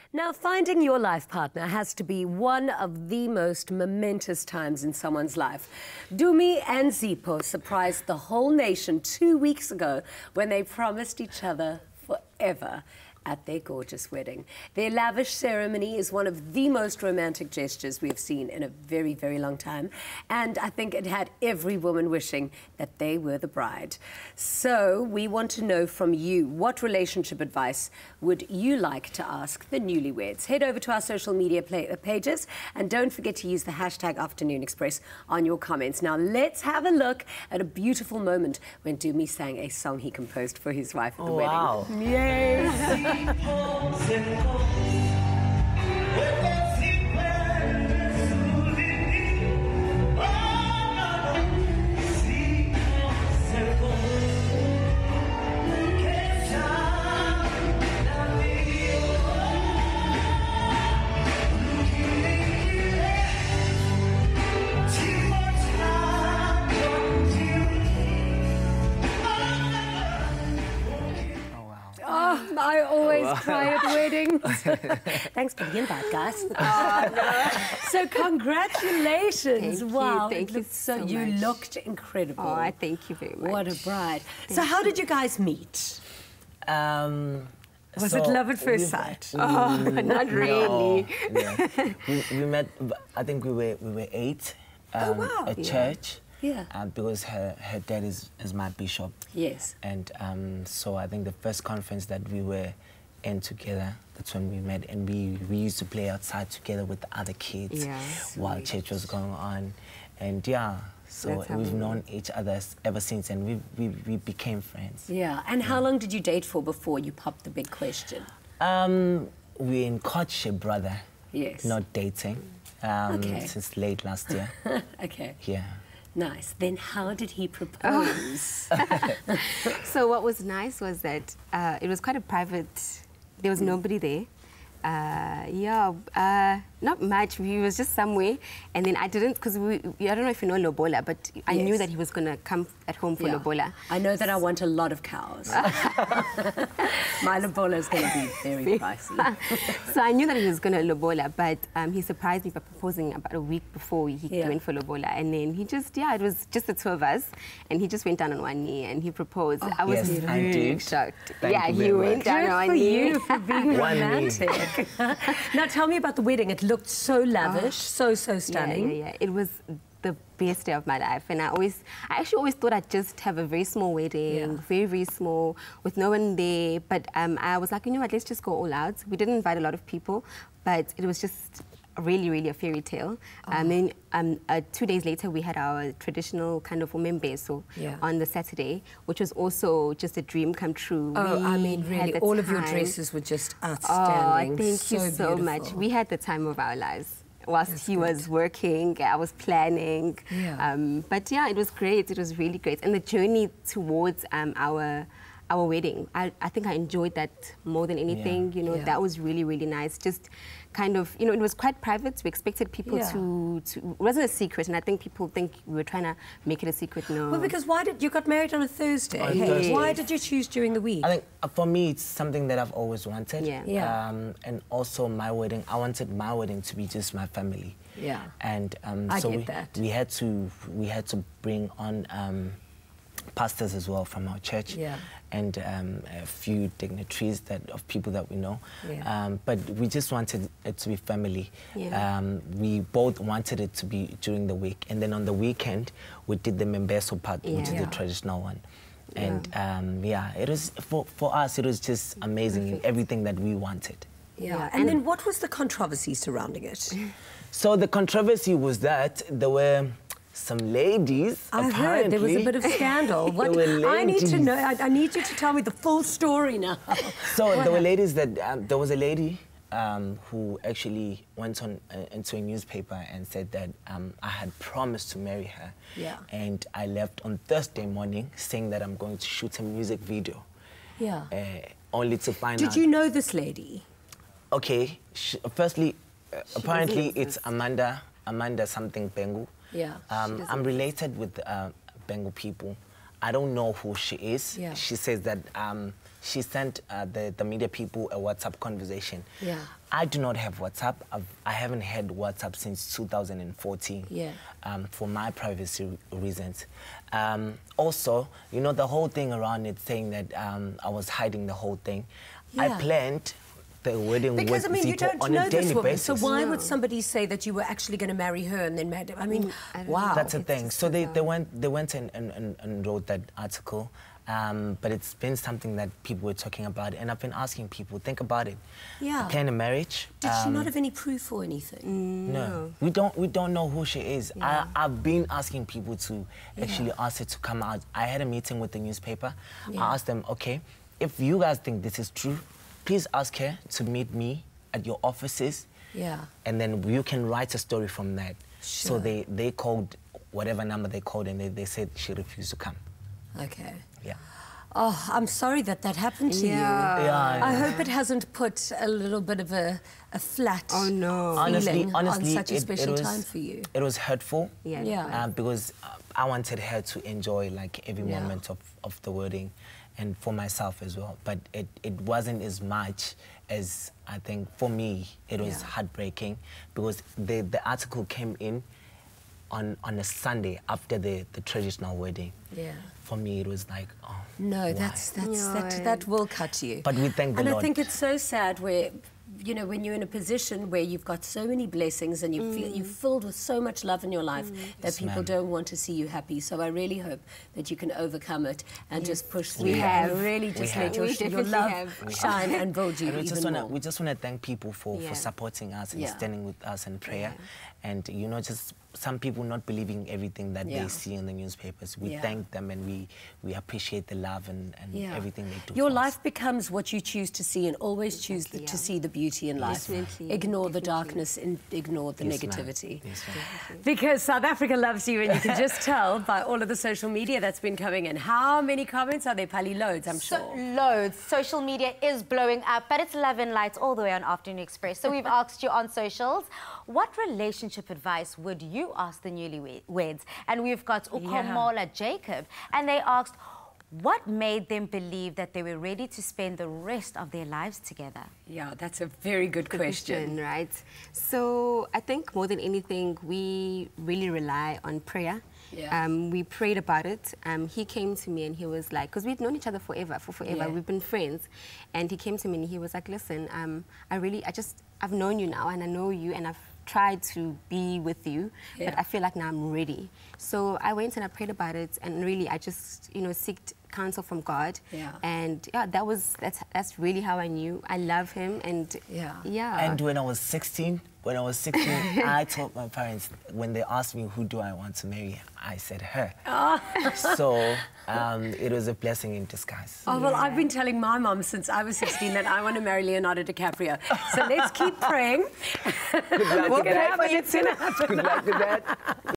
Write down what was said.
Now, finding your life partner has to be one of the most momentous times in someone's life. Dumi and Zipho surprised the whole nation 2 weeks ago when they promised each other forever at their gorgeous wedding. Their lavish ceremony is one of the most romantic gestures we have seen in a very, very long time. And I think it had every woman wishing that they were the bride. So we want to know from you, what relationship advice would you like to ask the newlyweds? Head over to our social media pages and don't forget to use the hashtag Afternoon Express on your comments. Now let's have a look at a beautiful moment when Dumi sang a song he composed for his wife at the wedding. Wow. Yay! I always cry at weddings. Thanks for the invite, guys. So congratulations. Wow. Thank you so much. You looked incredible. Oh, thank you very much. What a bride. So how did you guys meet? Was it So love at first sight? Oh, not really. No, yeah. we met, I think we were 8 wow. at church. Yeah. Because her dad is my bishop. Yes. And so I think the first conference that we were in together, that's when we met, and we used to play outside together with the other kids while church was going on. And yeah, so we've known each other ever since, and we became friends. Yeah. And how long did you date for before you popped the big question? We're in courtship, brother. Yes. Not dating. Since late last year. Okay. Yeah. Nice. Then how did he propose? So what was nice was that it was quite a private, there was nobody there. Not much. We was just somewhere, and then I didn't, because I don't know if you know Lobola, but I knew that he was gonna come at home for Lobola. I know that I want a lot of cows. My Lobola is going to be very pricey. So I knew that he was gonna Lobola, but he surprised me by proposing about a week before he went for Lobola, and then he just it was just the two of us, and he just went down on one knee and he proposed. I was really shocked. He went down on one knee. Good for you for being romantic. Now tell me about the wedding. It looked so lavish, so stunning. Yeah. It was the best day of my life, and I actually always thought I'd just have a very small wedding, very small, with no one there. But I was like, you know what, let's just go all out. We didn't invite a lot of people, but it was just really a fairy tale. And then 2 days later, we had our traditional kind of umembeso on the Saturday, which was also just a dream come true. I mean, really, all of your dresses were just outstanding. Oh, thank you so much. We had the time of our lives. Whilst he was working, I was planning. But yeah, it was great. It was really great. And the journey towards our wedding, I think I enjoyed that more than anything. You know, that was really nice. Just kind of, you know, it was quite private. We expected people to it wasn't a secret, and I think people think we were trying to make it a secret. No. Well, because you got married on a Thursday? On Thursday. Why did you choose during the week? I think for me, it's something that I've always wanted. And also my wedding, I wanted my wedding to be just my family. Yeah. And so we had to bring on pastors as well from our church, and a few dignitaries of people that we know. But we just wanted it to be family. We both wanted it to be during the week, and then on the weekend we did the Membeso part, which is the traditional one. And it was for us. It was just amazing in everything that we wanted. And then what was the controversy surrounding it? So the controversy was that there were some ladies, I heard there was a bit of scandal. What? I need to know. I need you to tell me the full story now. So there were ladies that there was a lady who actually went on into a newspaper and said that I had promised to marry her. And I left on Thursday morning saying that I'm going to shoot a music video. Only to find out. Did you know this lady? Okay. Firstly, apparently it's Amanda something Bengu. I'm related with Bengu people. I don't know who she is. Yeah. She says that she sent the media people a WhatsApp conversation. Yeah. I do not have WhatsApp. I haven't had WhatsApp since 2014. Yeah. For my privacy reasons. Also, you know, the whole thing around it saying that I was hiding the whole thing. Yeah. I planned the wedding because, with I mean, you Zipho don't on know a daily this woman, basis. so why would somebody say that you were actually going to marry her and then marry? I mean, wow. That's the thing. So they went and wrote that article, but it's been something that people were talking about, and I've been asking people, think about it. Yeah. I planned a marriage. Did she not have any proof or anything? No. We don't know who she is. Yeah. I've been asking people to actually ask her to come out. I had a meeting with the newspaper. Yeah. I asked them, okay, if you guys think this is true, please ask her to meet me at your offices. Yeah. And then you can write a story from that. Sure. So they called whatever number they called, and they said she refused to come. Okay. Yeah. Oh, I'm sorry that happened to you. Yeah. I hope it hasn't put a little bit of a flat feeling honestly, on such a special time for you. It was hurtful. Yeah. Because I wanted her to enjoy like every moment of the wedding, and for myself as well. But it wasn't as much as, I think, for me, it was heartbreaking, because the article came in on a Sunday after the traditional wedding. Yeah. For me, it was like, oh, no, why? that will cut you. But we thank the Lord. Lord. I think it's so sad where, you know, when you're in a position where you've got so many blessings and you feel you're filled with so much love in your life that people don't want to see you happy. So I really hope that you can overcome it and just push through and really just let your love shine and build you even more. We just want to thank people for supporting us and standing with us in prayer. And, you know, just some people not believing everything that they see in the newspapers. We thank them, and we appreciate the love and everything they do. Your life becomes what you choose to see, and always choose to see the beauty in life. Ignore the darkness and ignore the negativity. Because South Africa loves you, and you can just tell by all of the social media that's been coming in. How many comments are there, Pali? Loads, I'm sure. Loads. Social media is blowing up, but it's Love and Lights all the way on Afternoon Express. So we've asked you on socials, what relationship advice would you ask the newlyweds? And we've got Ukomola Jacob, and they asked, what made them believe that they were ready to spend the rest of their lives together? Yeah, that's a very good question. Right? So I think more than anything, we really rely on prayer. Yeah. We prayed about it. He came to me and he was like, because we've known each other for forever. Yeah. We've been friends. And he came to me and he was like, listen, I've known you now, and I know you, and I've tried to be with you, but I feel like now I'm ready. So I went and I prayed about it, and really I just, you know, sought counsel from God. Yeah. And yeah, that's really how I knew I love him. And And when I was 16, I told my parents, when they asked me who do I want to marry, I said her. So it was a blessing in disguise. Oh, well, I've been telling my mom since I was 16 that I want to marry Leonardo DiCaprio. So let's keep praying. Good luck We'll pray for you tonight. Good luck with that.